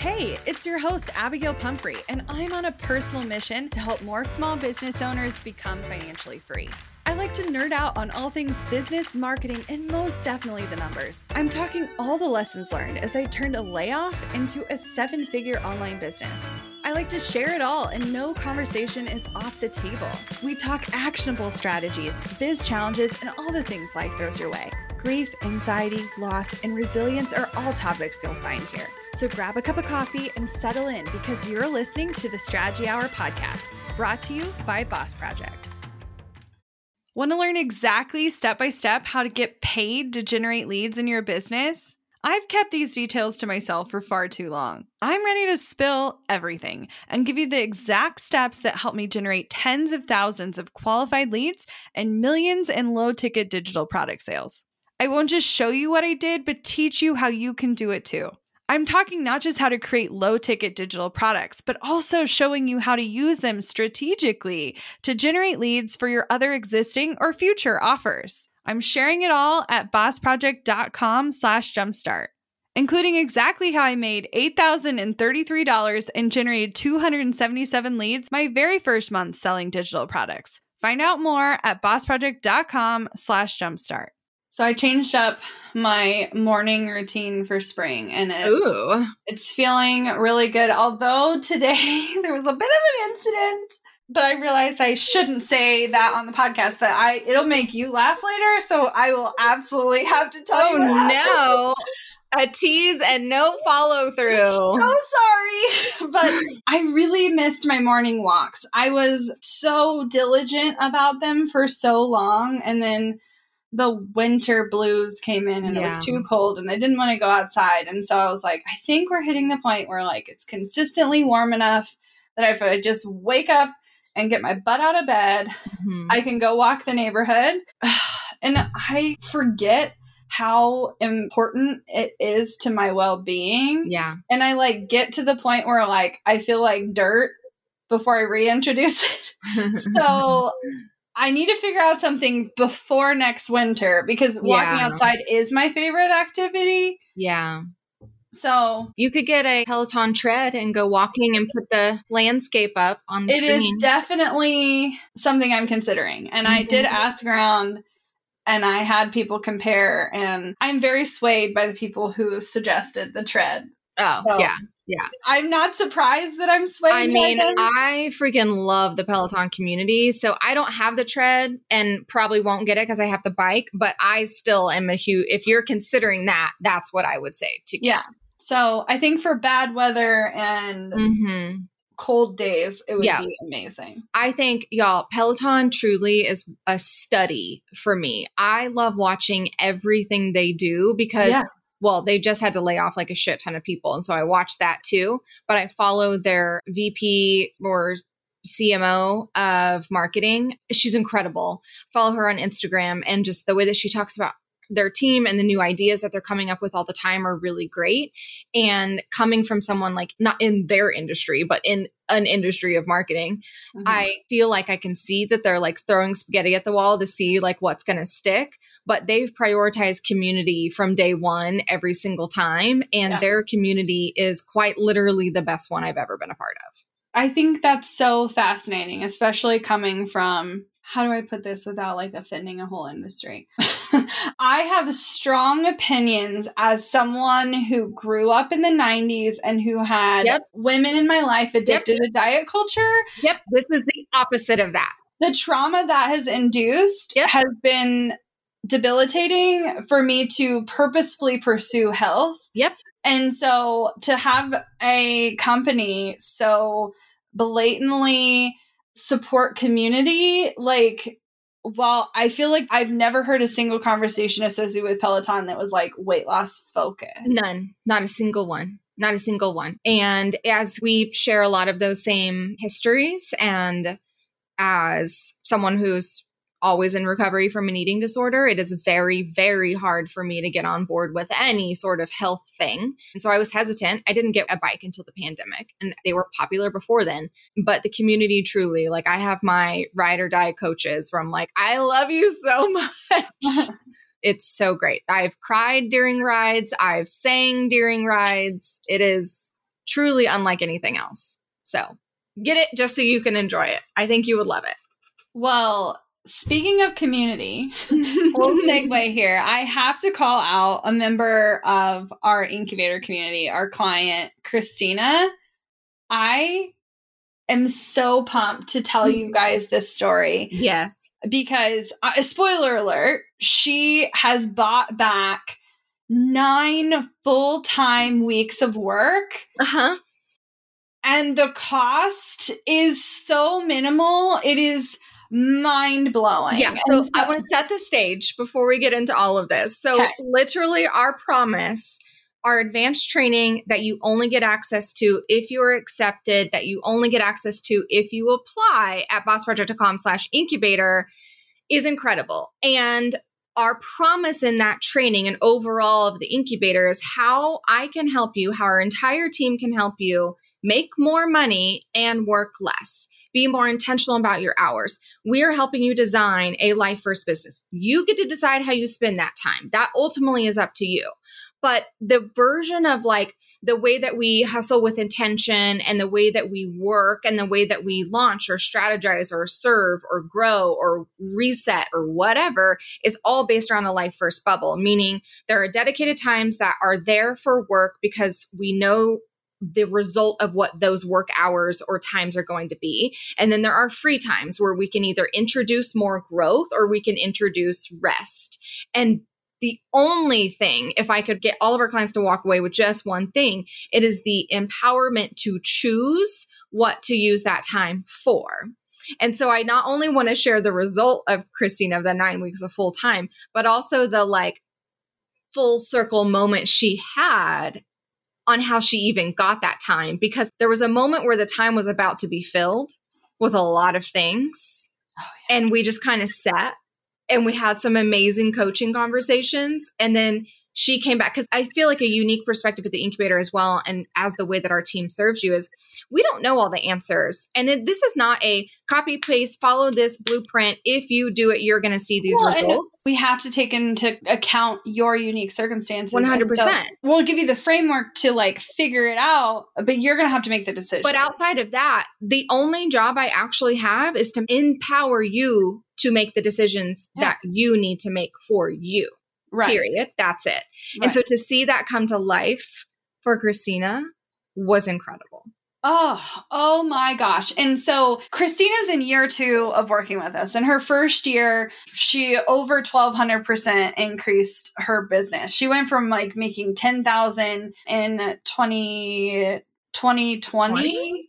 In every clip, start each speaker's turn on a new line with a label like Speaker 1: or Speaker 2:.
Speaker 1: Hey, it's your host, Abigail Pumphrey, and I'm on a personal mission to help more small business owners become financially free. I like to nerd out on all things business, marketing, and most definitely the numbers. I'm talking all the lessons learned as I turned a layoff into a 7-figure online business. I like to share it all, and no conversation is off the table. We talk actionable strategies, biz challenges, and all the things life throws your way. Grief, anxiety, loss, and resilience are all topics you'll find here. So grab a cup of coffee and settle in because you're listening to the Strategy Hour podcast, brought to you by Boss Project. Want to learn exactly step-by-step how to get paid to generate leads in your business? I've kept these details to myself for far too long. I'm ready to spill everything and give you the exact steps that help me generate tens of thousands of qualified leads and millions in low-ticket digital product sales. I won't just show you what I did, but teach you how you can do it too. I'm talking not just how to create low-ticket digital products, but also showing you how to use them strategically to generate leads for your other existing or future offers. I'm sharing it all at bossproject.com/jumpstart, including exactly how I made $8,033 and generated 277 leads my very first month selling digital products. Find out more at bossproject.com/jumpstart. So I changed up my morning routine for spring, and it's feeling really good. Although today there was a bit of an incident, but I realized I shouldn't say that on the podcast, but it'll make you laugh later, so I will absolutely have to tell you.
Speaker 2: Oh no. A tease and no follow through.
Speaker 1: So sorry, but I really missed my morning walks. I was so diligent about them for so long, and then the winter blues came in and it was too cold and I didn't want to go outside. And so I was like, I think we're hitting the point where like it's consistently warm enough that if I just wake up and get my butt out of bed, I can go walk the neighborhood. And I forget how important it is to my well-being.
Speaker 2: Yeah.
Speaker 1: And I like get to the point where like I feel like dirt before I reintroduce it. So I need to figure out something before next winter because walking outside is my favorite activity.
Speaker 2: Yeah.
Speaker 1: So
Speaker 2: you could get a Peloton tread and go walking and put the landscape up on the screen.
Speaker 1: It is definitely something I'm considering. And I did ask around and I had people compare, and I'm very swayed by the people who suggested the tread.
Speaker 2: Oh, so, yeah.
Speaker 1: I'm not surprised that I'm swayed.
Speaker 2: I mean, I freaking love the Peloton community. So I don't have the tread and probably won't get it because I have the bike, but I still am a huge, if you're considering that, that's what I would say to get.
Speaker 1: Yeah. So I think for bad weather and cold days, it would be amazing.
Speaker 2: I think, y'all, Peloton truly is a study for me. I love watching everything they do because well, they just had to lay off like a shit ton of people. And so I watched that too. But I follow their VP or CMO of marketing. She's incredible. Follow her on Instagram. And just the way that she talks about their team and the new ideas that they're coming up with all the time are really great. And coming from someone like not in their industry, but in an industry of marketing, I feel like I can see that they're like throwing spaghetti at the wall to see like what's going to stick. But they've prioritized community from day one every single time. And their community is quite literally the best one I've ever been a part of.
Speaker 1: I think that's so fascinating, especially coming from, how do I put this without like offending a whole industry? I have strong opinions as someone who grew up in the 90s and who had women in my life addicted to diet culture.
Speaker 2: Yep. This is the opposite of that.
Speaker 1: The trauma that has induced has been debilitating for me to purposefully pursue health.
Speaker 2: Yep.
Speaker 1: And so to have a company so blatantly support community, like, while I feel like I've never heard a single conversation associated with Peloton that was like weight loss focused.
Speaker 2: None, not a single one. Not a single one. And as we share a lot of those same histories, and as someone who's always in recovery from an eating disorder, it is very, very hard for me to get on board with any sort of health thing. And so I was hesitant. I didn't get a bike until the pandemic, and they were popular before then. But the community truly, like, I have my ride or die coaches where I'm like, I love you so much. It's so great. I've cried during rides. I've sang during rides. It is truly unlike anything else. So get it just so you can enjoy it. I think you would love it.
Speaker 1: Well, speaking of community, we'll segue here. I have to call out a member of our incubator community, our client, Christina. I am so pumped to tell you guys this story.
Speaker 2: Yes.
Speaker 1: Because, spoiler alert, she has bought back 9 full-time weeks of work.
Speaker 2: Uh-huh.
Speaker 1: And the cost is so minimal. It is mind-blowing.
Speaker 2: Yeah, so I want to set the stage before we get into all of this. So literally our promise, our advanced training that you only get access to if you're accepted, that you only get access to if you apply at bossproject.com/incubator is incredible. And our promise in that training and overall of the incubator is how I can help you, how our entire team can help you make more money and work less. Be more intentional about your hours. We are helping you design a life first business. You get to decide how you spend that time. That ultimately is up to you. But the version of like the way that we hustle with intention and the way that we work and the way that we launch or strategize or serve or grow or reset or whatever is all based around a life first bubble, meaning there are dedicated times that are there for work because we know the result of what those work hours or times are going to be. And then there are free times where we can either introduce more growth or we can introduce rest. And the only thing, if I could get all of our clients to walk away with just one thing, it is the empowerment to choose what to use that time for. And so I not only want to share the result of Christina of the 9 weeks of full time, but also the like full circle moment she had on how she even got that time, because there was a moment where the time was about to be filled with a lot of things. Oh, yeah. And we just kind of sat and we had some amazing coaching conversations. And then she came back, because I feel like a unique perspective at the incubator as well. And as the way that our team serves you is we don't know all the answers. And this is not a copy paste, follow this blueprint. If you do it, you're going to see these results.
Speaker 1: We have to take into account your unique circumstances.
Speaker 2: 100%.
Speaker 1: So we'll give you the framework to like figure it out, but you're going to have to make the decision.
Speaker 2: But outside of that, the only job I actually have is to empower you to make the decisions that you need to make for you.
Speaker 1: Right.
Speaker 2: Period. That's it.
Speaker 1: Right.
Speaker 2: And so to see that come to life for Christina was incredible.
Speaker 1: Oh my gosh. And so Christina's in year 2 of working with us. In her first year, she over 1,200% increased her business. She went from like making $10,000 in 2020.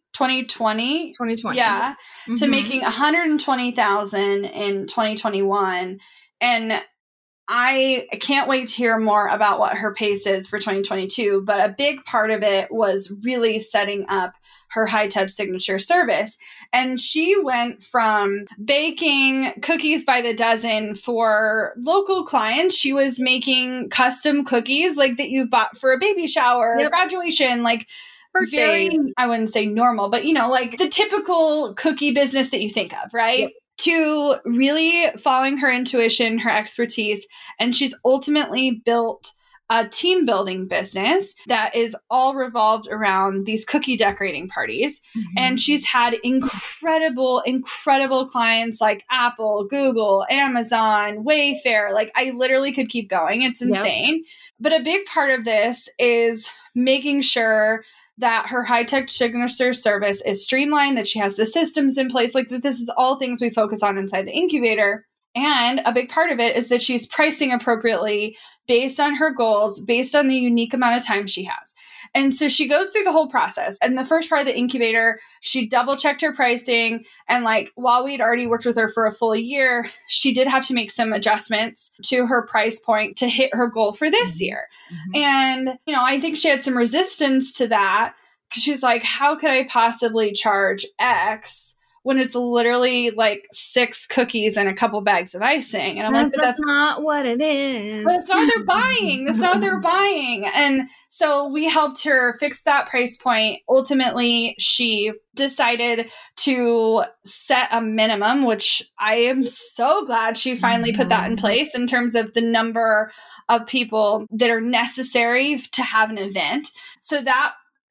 Speaker 1: Yeah. Mm-hmm. To making $120,000 in 2021. And I can't wait to hear more about what her pace is for 2022, but a big part of it was really setting up her high touch signature service. And she went from baking cookies by the dozen for local clients. She was making custom cookies like that you bought for a baby shower, or graduation, like
Speaker 2: birthday.
Speaker 1: Very, I wouldn't say normal, but like the typical cookie business that you think of, right? Yep. To really following her intuition, her expertise. And she's ultimately built a team building business that is all revolved around these cookie decorating parties. Mm-hmm. And she's had incredible clients like Apple, Google, Amazon, Wayfair. Like I literally could keep going. It's insane. Yep. But a big part of this is making sure that her high-tech signature service is streamlined, that she has the systems in place, like that this is all things we focus on inside the incubator. And a big part of it is that she's pricing appropriately based on her goals, based on the unique amount of time she has. And so she goes through the whole process. And the first part of the incubator, she double-checked her pricing. And like, while we'd already worked with her for a full year, she did have to make some adjustments to her price point to hit her goal for this year. Mm-hmm. And, I think she had some resistance to that because she's like, how could I possibly charge X when it's literally like 6 cookies and a couple bags of icing? And I'm like,
Speaker 2: that's not what it is.
Speaker 1: But it's not what they're buying. That's not what they're buying. And so we helped her fix that price point. Ultimately, she decided to set a minimum, which I am so glad she finally put that in place in terms of the number of people that are necessary to have an event. So that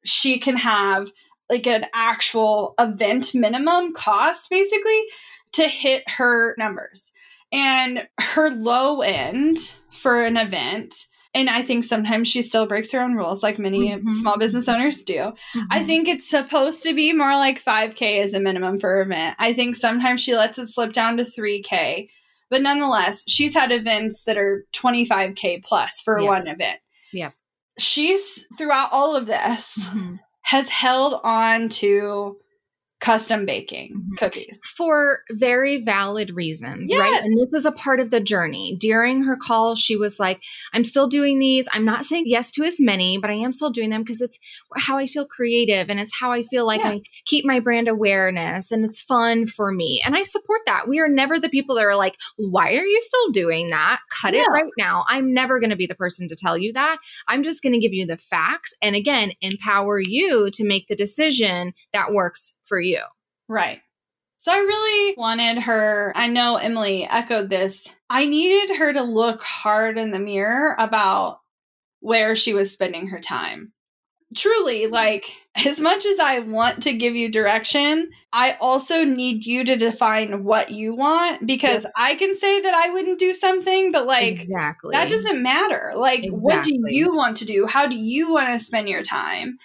Speaker 1: she can have like an actual event minimum cost basically to hit her numbers. And her low end for an event, and I think sometimes she still breaks her own rules like many small business owners do. I think it's supposed to be more like 5K as a minimum for her event. I think sometimes she lets it slip down to 3K. But nonetheless, she's had events that are 25K plus for one event.
Speaker 2: Yeah.
Speaker 1: She's, throughout all of this, has held on to custom baking cookies.
Speaker 2: For very valid reasons, right? And this is a part of the journey. During her call, she was like, I'm still doing these. I'm not saying yes to as many, but I am still doing them because it's how I feel creative and it's how I feel like I keep my brand awareness and it's fun for me. And I support that. We are never the people that are like, why are you still doing that? Cut it right now. I'm never going to be the person to tell you that. I'm just going to give you the facts and again, empower you to make the decision that works for you.
Speaker 1: Right. So I really wanted her, I know Emily echoed this, I needed her to look hard in the mirror about where she was spending her time. Truly, like, as much as I want to give you direction, I also need you to define what you want, because I can say that I wouldn't do something, but like, that doesn't matter. Like, what do you want to do? How do you want to spend your time?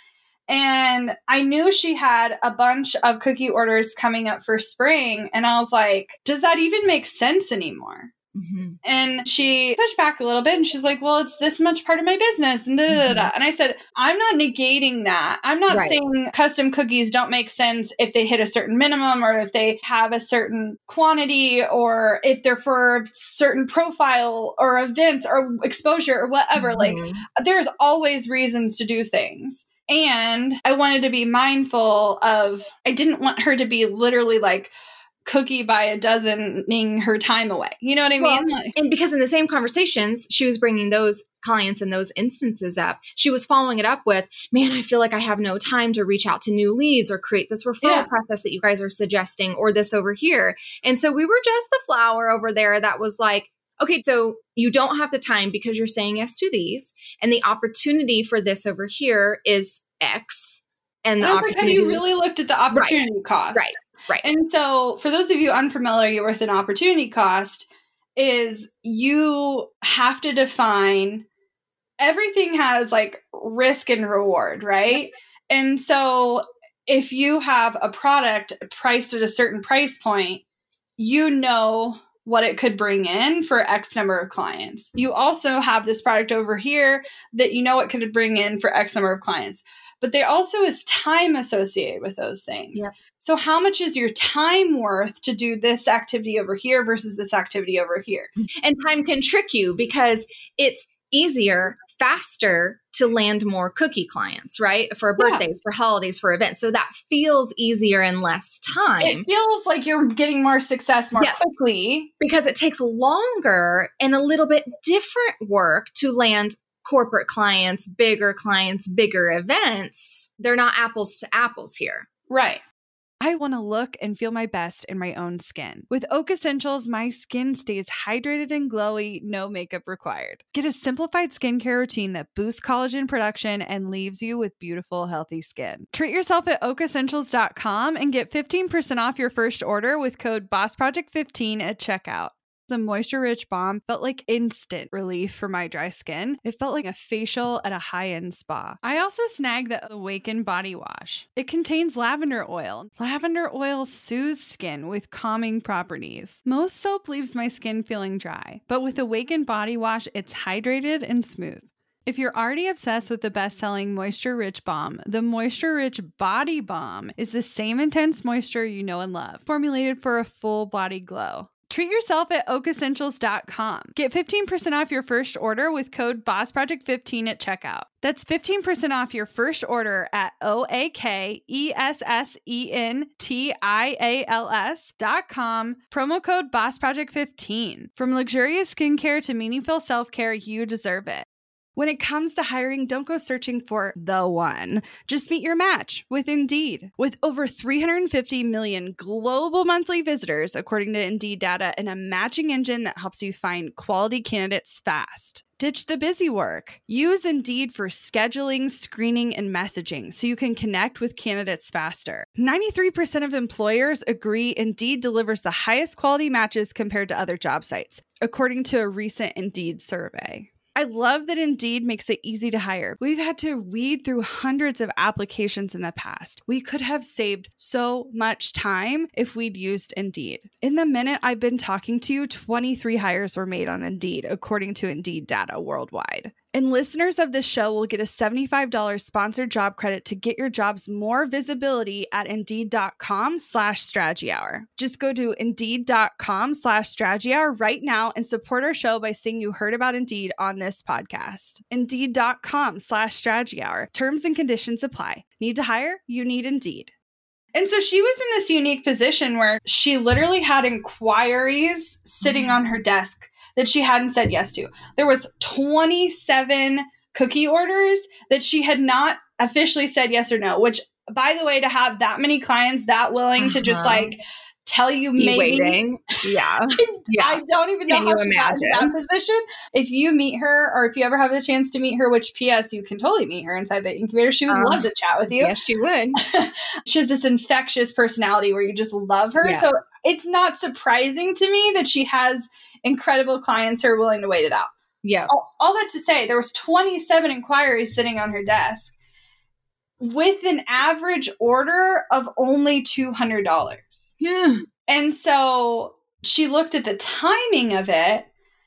Speaker 1: And I knew she had a bunch of cookie orders coming up for spring. And I was like, does that even make sense anymore? And she pushed back a little bit and she's like, well, it's this much part of my business. And, and I said, I'm not negating that. I'm not saying custom cookies don't make sense if they hit a certain minimum or if they have a certain quantity or if they're for a certain profile or events or exposure or whatever. Like, there's always reasons to do things. And I wanted to be mindful of, I didn't want her to be literally like cookie by a dozening her time away. You know what I mean?
Speaker 2: And because in the same conversations, she was bringing those clients and those instances up. She was following it up with, man, I feel like I have no time to reach out to new leads or create this referral process that you guys are suggesting or this over here. And so we were just the flower over there that was like, okay, so you don't have the time because you're saying yes to these, and the opportunity for this over here is X. And
Speaker 1: I was like, have you really looked at the opportunity cost?
Speaker 2: Right.
Speaker 1: And so for those of you unfamiliar with an opportunity cost, is you have to define, everything has like risk and reward, right? And so if you have a product priced at a certain price point, you know what it could bring in for X number of clients. You also have this product over here that you know what could bring in for X number of clients. But there also is time associated with those things. So how much is your time worth to do this activity over here versus this activity over here?
Speaker 2: And time can trick you because it's easier, faster to land more cookie clients, right? For birthdays, for holidays, for events. So that feels easier in less time.
Speaker 1: It feels like you're getting more success more quickly.
Speaker 2: Because it takes longer and a little bit different work to land corporate clients, bigger events. They're not apples to apples here.
Speaker 1: Right.
Speaker 3: I want to look and feel my best in my own skin. With Oak Essentials, my skin stays hydrated and glowy, no makeup required. Get a simplified skincare routine that boosts collagen production and leaves you with beautiful, healthy skin. Treat yourself at oakessentials.com and get 15% off your first order with code BOSSPROJECT15 at checkout. The Moisture Rich Balm felt like instant relief for my dry skin. It felt like a facial at a high-end spa. I also snagged the Awaken Body Wash. It contains lavender oil. Lavender oil soothes skin with calming properties. Most soap leaves my skin feeling dry, but with Awaken Body Wash, it's hydrated and smooth. If you're already obsessed with the best-selling Moisture Rich Balm, the Moisture Rich Body Balm is the same intense moisture you know and love, formulated for a full body glow. Treat yourself at oakessentials.com. Get 15% off your first order with code BOSSPROJECT15 at checkout. That's 15% off your first order at oakessentials.com. Promo code BOSSPROJECT15. From luxurious skincare to meaningful self-care, you deserve it. When it comes to hiring, don't go searching for the one. Just meet your match with Indeed. With over 350 million global monthly visitors, according to Indeed data, and a matching engine that helps you find quality candidates fast. Ditch the busy work. Use Indeed for scheduling, screening, and messaging so you can connect with candidates faster. 93% of employers agree Indeed delivers the highest quality matches compared to other job sites, according to a recent Indeed survey. I love that Indeed makes it easy to hire. We've had to weed through hundreds of applications in the past. We could have saved so much time if we'd used Indeed. In the minute I've been talking to you, 23 hires were made on Indeed, according to Indeed data worldwide. And listeners of this show will get a $75 sponsored job credit to get your jobs more visibility at Indeed.com/Strategy Hour. Just go to Indeed.com/Strategy Hour right now and support our show by saying you heard about Indeed on this podcast. Indeed.com/Strategy Hour. Terms and conditions apply. Need to hire? You need Indeed. And so she was in this unique position where she literally had inquiries sitting on her desk that she hadn't said yes to. There was 27 cookie orders that she had not officially said yes or no, which, by the way, to have that many clients that willing to just like tell you maybe.
Speaker 2: Waiting. Yeah.
Speaker 3: I don't even know how she got into that position. If you meet her, or if you ever have the chance to meet her, which P.S. you can totally meet her inside the incubator. She would love to chat with you.
Speaker 2: Yes, she would.
Speaker 3: She has this infectious personality where you just love her. Yeah. So it's not surprising to me that she has incredible clients who are willing to wait it out.
Speaker 2: Yeah.
Speaker 3: All that to say, there was 27 inquiries sitting on her desk with an average order of only $200.
Speaker 2: Yeah.
Speaker 3: And so she looked at the timing of it.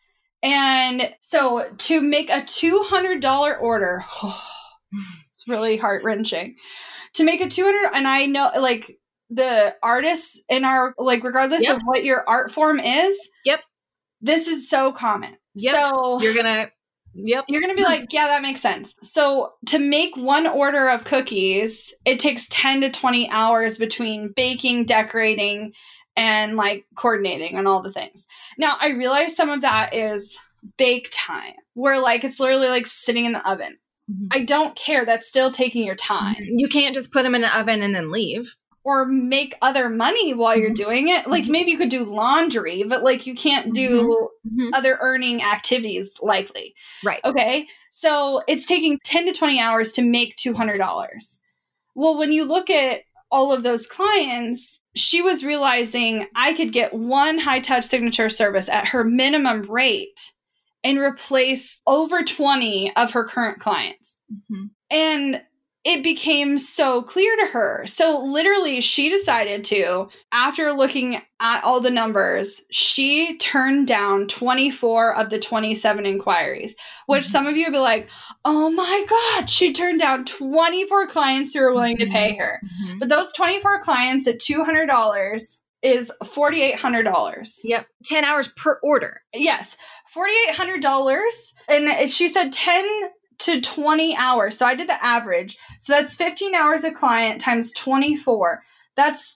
Speaker 3: And so to make a $200 order, it's really heart-wrenching. To make a $200, and I know like the artists in our, like, regardless of what your art form is, this is so common. So
Speaker 2: you're going to
Speaker 3: be like, yeah, that makes sense. So to make one order of cookies, it takes 10 to 20 hours between baking, decorating, and like coordinating and all the things. Now, I realize some of that is bake time, where like it's literally like sitting in the oven. Mm-hmm. I don't care. That's still taking your time.
Speaker 2: You can't just put them in the oven and then leave.
Speaker 3: Or make other money while you're doing it. Like maybe you could do laundry, but like you can't do other earning activities likely.
Speaker 2: Right.
Speaker 3: Okay. So it's taking 10 to 20 hours to make $200. Well, when you look at all of those clients, she was realizing I could get one high touch signature service at her minimum rate and replace over 20 of her current clients. Mm-hmm. And it became so clear to her. So literally she decided to, after looking at all the numbers, she turned down 24 of the 27 inquiries, which some of you would be like, oh my God, she turned down 24 clients who were willing to pay her. Mm-hmm. But those 24 clients at $200 is $4,800.
Speaker 2: Yep. 10 hours per order.
Speaker 3: Yes. $4,800. And she said 10 to 20 hours. So I did the average. So that's 15 hours a client times 24. That's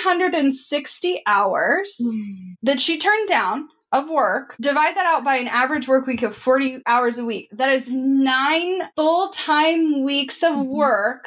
Speaker 3: 360 hours that she turned down of work. Divide that out by an average work week of 40 hours a week. That is 9 full-time weeks of work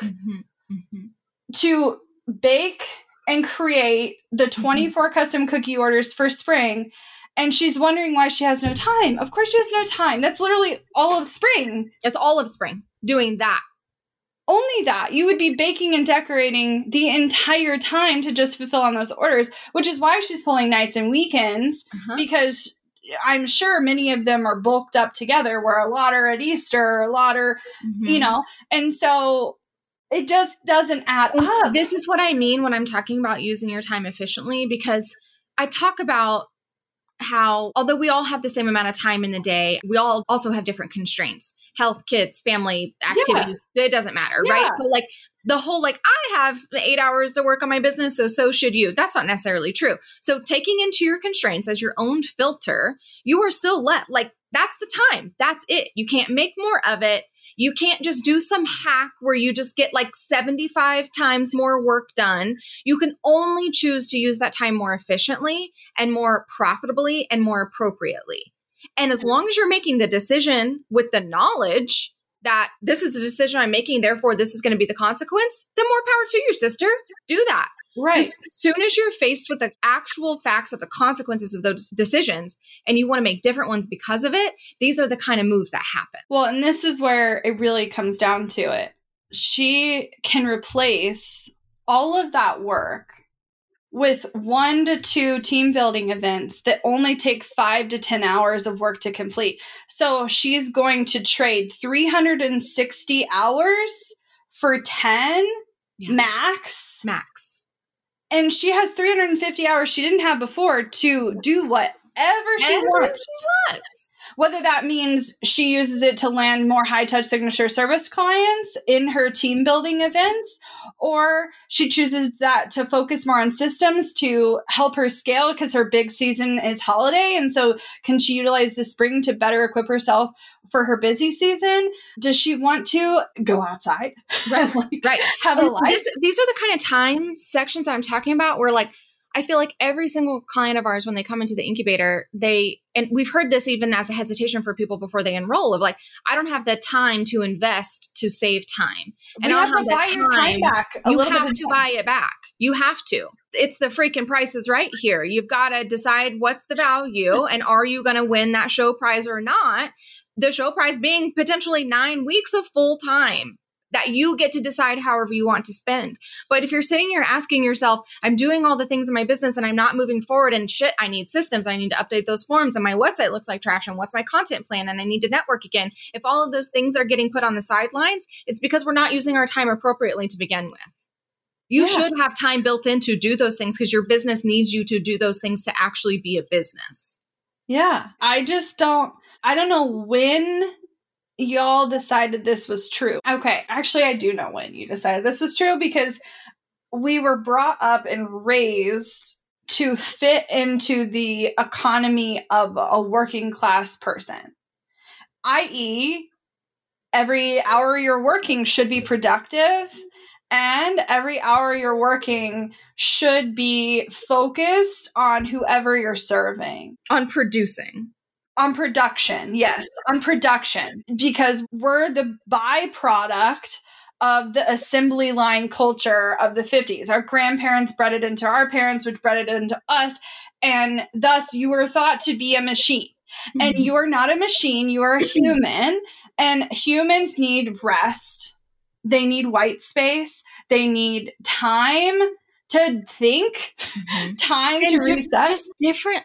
Speaker 3: to bake and create the 24 custom cookie orders for spring. And she's wondering why she has no time. Of course she has no time. That's literally all of spring.
Speaker 2: It's all of spring doing that.
Speaker 3: Only that. You would be baking and decorating the entire time to just fulfill on those orders, which is why she's pulling nights and weekends, because I'm sure many of them are bulked up together, where a lot are at Easter, a lot are, you know, and so it just doesn't add up.
Speaker 2: This is what I mean when I'm talking about using your time efficiently, because I talk about how, although we all have the same amount of time in the day, we all also have different constraints, health, kids, family, activities. It doesn't matter, right? So like the whole, like, I have 8 hours to work on my business, so should you. That's not necessarily true. So taking into your constraints as your own filter, you are still like, that's the time. That's it. You can't make more of it. You can't just do some hack where you just get like 75 times more work done. You can only choose to use that time more efficiently and more profitably and more appropriately. And as long as you're making the decision with the knowledge that this is a decision I'm making, therefore this is going to be the consequence, then more power to you, sister. Do that. Right. As soon as you're faced with the actual facts of the consequences of those decisions and you want to make different ones because of it, these are the kind of moves that happen.
Speaker 3: Well, and this is where it really comes down to it. She can replace all of that work with 1 to 2 team building events that only take 5 to 10 hours of work to complete. So she's going to trade 360 hours for 10 max. And she has 350 hours she didn't have before to do whatever she wants. Whether that means she uses it to land more high-touch signature service clients in her team building events, or she chooses that to focus more on systems to help her scale because her big season is holiday. And so can she utilize the spring to better equip herself for her busy season? Does she want to go outside?
Speaker 2: Right.
Speaker 3: Have a life?
Speaker 2: These are the kind of time sections that I'm talking about where like, I feel like every single client of ours, when they come into the incubator, and we've heard this even as a hesitation for people before they enroll of like, I don't have the time to invest to save time. And I don't have the time back. You have to buy it back. You have to. It's the freaking prices right here. You've got to decide what's the value and are you going to win that show prize or not? The show prize being potentially 9 weeks of full time that you get to decide however you want to spend. But if you're sitting here asking yourself, I'm doing all the things in my business and I'm not moving forward and shit, I need systems. I need to update those forms and my website looks like trash and what's my content plan and I need to network again. If all of those things are getting put on the sidelines, it's because we're not using our time appropriately to begin with. You should have time built in to do those things because your business needs you to do those things to actually be a business.
Speaker 3: Yeah. I don't know when y'all decided this was true. Okay, actually, I do know when you decided this was true because we were brought up and raised to fit into the economy of a working class person, i.e., every hour you're working should be productive and every hour you're working should be focused on whoever you're serving.
Speaker 2: On producing.
Speaker 3: On production, yes, on production, because we're the byproduct of the assembly line culture of the 50s. Our grandparents bred it into our parents, which bred it into us, and thus you were thought to be a machine. Mm-hmm. And you are not a machine, you are a human, and humans need rest. They need white space. They need time to think, time to reset.
Speaker 2: Just different,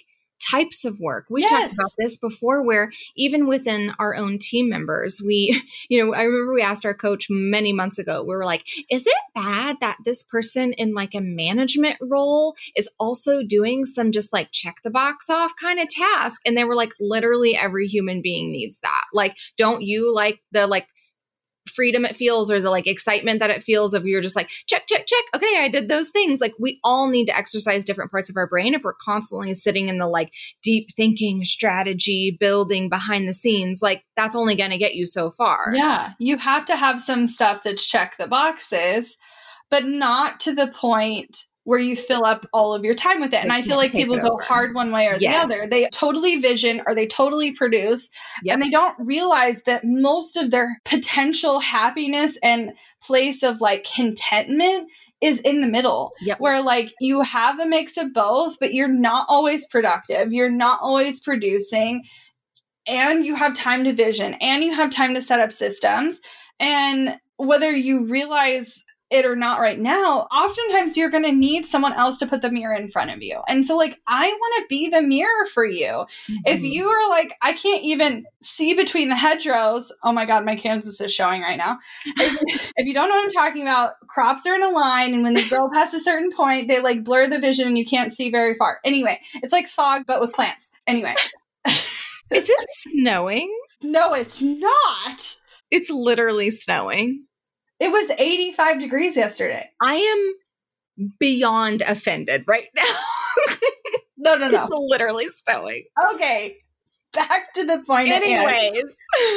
Speaker 2: types of work. We've talked about this before where even within our own team members, I remember we asked our coach many months ago, we were like, is it bad that this person in a management role is also doing some just check the box off kind of task? And they were like, literally every human being needs that. Don't you like the freedom it feels or the excitement that it feels of you're just check. Okay, I did those things. We all need to exercise different parts of our brain if we're constantly sitting in the deep thinking, strategy, building behind the scenes. That's only going to get you so far.
Speaker 3: Yeah. You have to have some stuff that's check the boxes, but not to the point where you fill up all of your time with it. And I feel like people go hard one way or the other. They totally vision or they totally produce, and they don't realize that most of their potential happiness and place of contentment is in the middle, where you have a mix of both, but you're not always productive. You're not always producing, and you have time to vision, and you have time to set up systems. And whether you realize it or not right now, oftentimes you're going to need someone else to put the mirror in front of you. And so I want to be the mirror for you. Mm-hmm. If you are I can't even see between the hedgerows. Oh my God, my Kansas is showing right now. If you don't know what I'm talking about, crops are in a line. And when they grow past a certain point, they blur the vision and you can't see very far. Anyway, it's like fog, but with plants. Anyway.
Speaker 2: Is it snowing?
Speaker 3: No, it's not.
Speaker 2: It's literally snowing.
Speaker 3: It was 85 degrees yesterday.
Speaker 2: I am beyond offended right now.
Speaker 3: No.
Speaker 2: It's literally snowing.
Speaker 3: Okay. Back to the point.
Speaker 2: Anyways.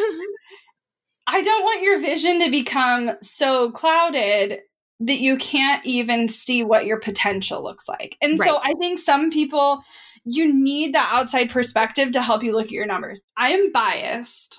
Speaker 3: I don't want your vision to become so clouded that you can't even see what your potential looks like. And so I think some people, you need the outside perspective to help you look at your numbers. I am biased,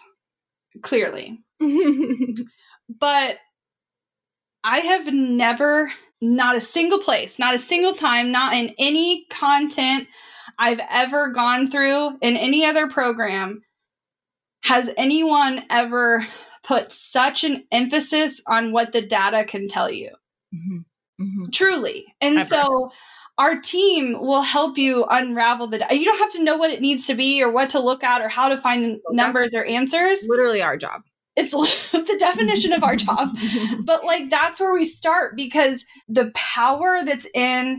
Speaker 3: clearly. But I have never not a single place, not a single time, not in any content I've ever gone through in any other program, has anyone ever put such an emphasis on what the data can tell you. Truly. And so our team will help you unravel the data. You don't have to know what it needs to be or what to look at or how to find the numbers or answers.
Speaker 2: Literally our job.
Speaker 3: It's the definition of our job. But like, that's where we start, because the power that's in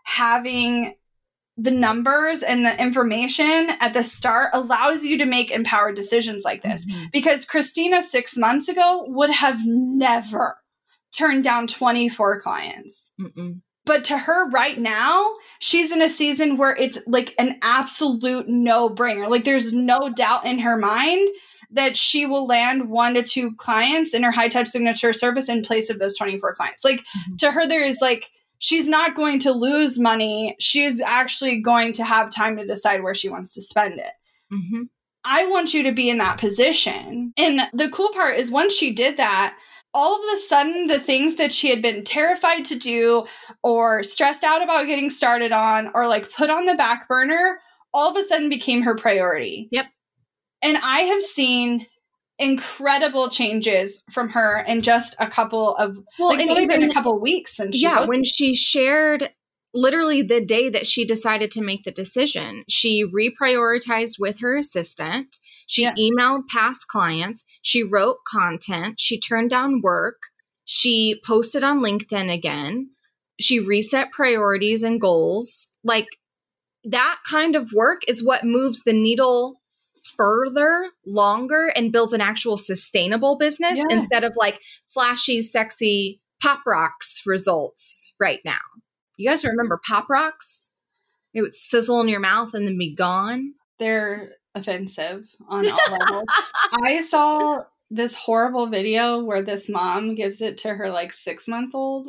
Speaker 3: having the numbers and the information at the start allows you to make empowered decisions like this. Because Christina 6 months ago would have never turned down 24 clients. But to her right now, she's in a season where it's like an absolute no-brainer. Like, there's no doubt in her mind that she will land 1 to 2 clients in her high touch signature service in place of those 24 clients. Like, to her, there is like, she's not going to lose money. She's actually going to have time to decide where she wants to spend it. I want you to be in that position. And the cool part is, once she did that, all of a sudden, the things that she had been terrified to do or stressed out about getting started on or like put on the back burner, all of a sudden became her priority.
Speaker 2: Yep.
Speaker 3: And I have seen incredible changes from her in just a couple of, it's only been a couple of weeks since she
Speaker 2: when she shared literally the day that she decided to make the decision, she reprioritized with her assistant. She emailed past clients. She wrote content. She turned down work. She posted on LinkedIn again. She reset priorities and goals. Like, that kind of work is what moves the needle further, longer, and builds an actual sustainable business instead of like flashy, sexy Pop Rocks results right now. You guys remember Pop Rocks? It would sizzle in your mouth and then be gone.
Speaker 3: They're offensive on all levels. I saw this horrible video where this mom gives it to her like 6-month-old.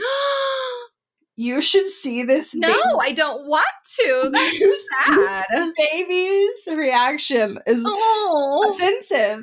Speaker 3: You should see this.
Speaker 2: No, I don't want to. That's sad.
Speaker 3: Baby's reaction is offensive.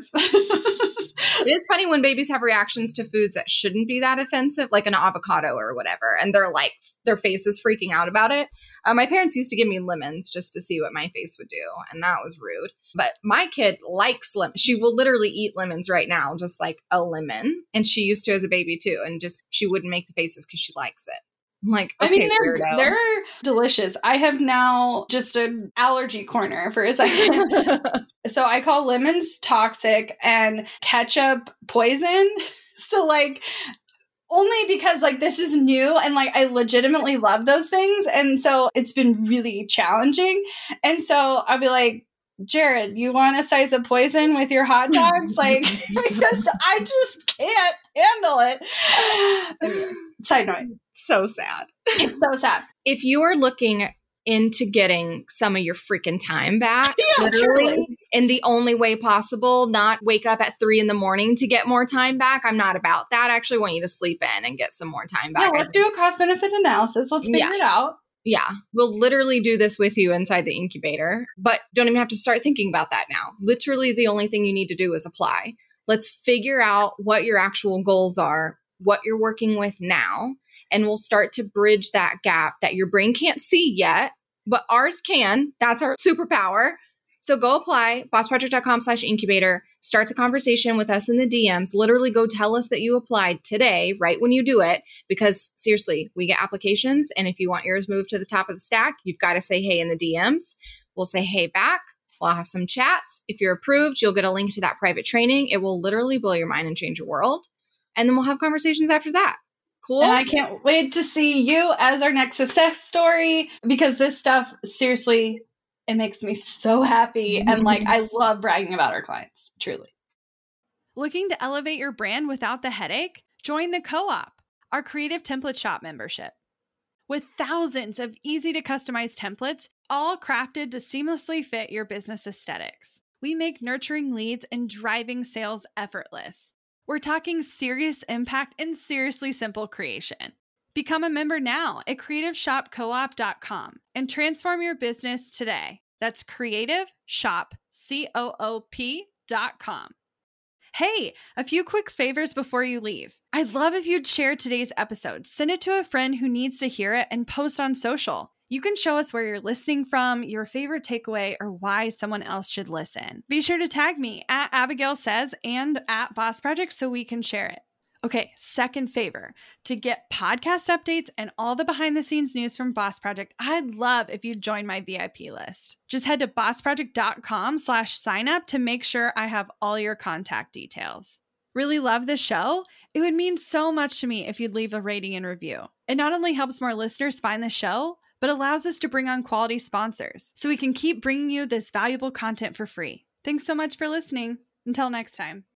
Speaker 2: It is funny when babies have reactions to foods that shouldn't be that offensive, like an avocado or whatever, and they're like, their face is freaking out about it. My parents used to give me lemons just to see what my face would do, and that was rude. But my kid likes lemons. She will literally eat lemons right now, just like a lemon. And she used to as a baby too, and just she wouldn't make the faces because she likes it. I'm like, okay,
Speaker 3: they're delicious. I have now just an allergy corner for a second. So I call lemons toxic and ketchup poison. So like, only because like this is new and like I legitimately love those things. And so it's been really challenging. And so I'll be like, Jared, you want a slice of poison with your hot dogs? Like, because I just can't handle it. Anyway, side note.
Speaker 2: So sad.
Speaker 3: It's so sad.
Speaker 2: If you are looking into getting some of your freaking time back, literally, in the only way possible, not wake up at 3 a.m. to get more time back. I'm not about that. I actually want you to sleep in and get some more time back.
Speaker 3: Yeah, let's do a cost benefit analysis. Let's figure it out.
Speaker 2: Yeah, we'll literally do this with you inside the incubator, but don't even have to start thinking about that now. Literally, the only thing you need to do is apply. Let's figure out what your actual goals are, what you're working with now, and we'll start to bridge that gap that your brain can't see yet, but ours can. That's our superpower. So go apply, bossproject.com/incubator. Start the conversation with us in the DMs. Literally go tell us that you applied today, right when you do it, because seriously, we get applications. And if you want yours moved to the top of the stack, you've got to say hey in the DMs. We'll say hey back. We'll have some chats. If you're approved, you'll get a link to that private training. It will literally blow your mind and change your world. And then we'll have conversations after that. Cool.
Speaker 3: And I can't wait to see you as our next success story, because this stuff, seriously, it makes me so happy. And like, I love bragging about our clients, truly.
Speaker 1: Looking to elevate your brand without the headache? Join the Co-op, our creative template shop membership. With thousands of easy to customize templates, all crafted to seamlessly fit your business aesthetics, we make nurturing leads and driving sales effortless. We're talking serious impact and seriously simple creation. Become a member now at creativeshopcoop.com and transform your business today. That's creativeshopcoop.com.
Speaker 3: Hey, a few quick favors before you leave. I'd love if you'd share today's episode, send it to a friend who needs to hear it, and post on social. You can show us where you're listening from, your favorite takeaway, or why someone else should listen. Be sure to tag me at Abigail Says and at Boss Project so we can share it. Okay, second favor. To get podcast updates and all the behind the scenes news from Boss Project, I'd love if you'd join my VIP list. Just head to bossproject.com/sign up to make sure I have all your contact details. Really love the show? It would mean so much to me if you'd leave a rating and review. It not only helps more listeners find the show, but allows us to bring on quality sponsors so we can keep bringing you this valuable content for free. Thanks so much for listening. Until next time.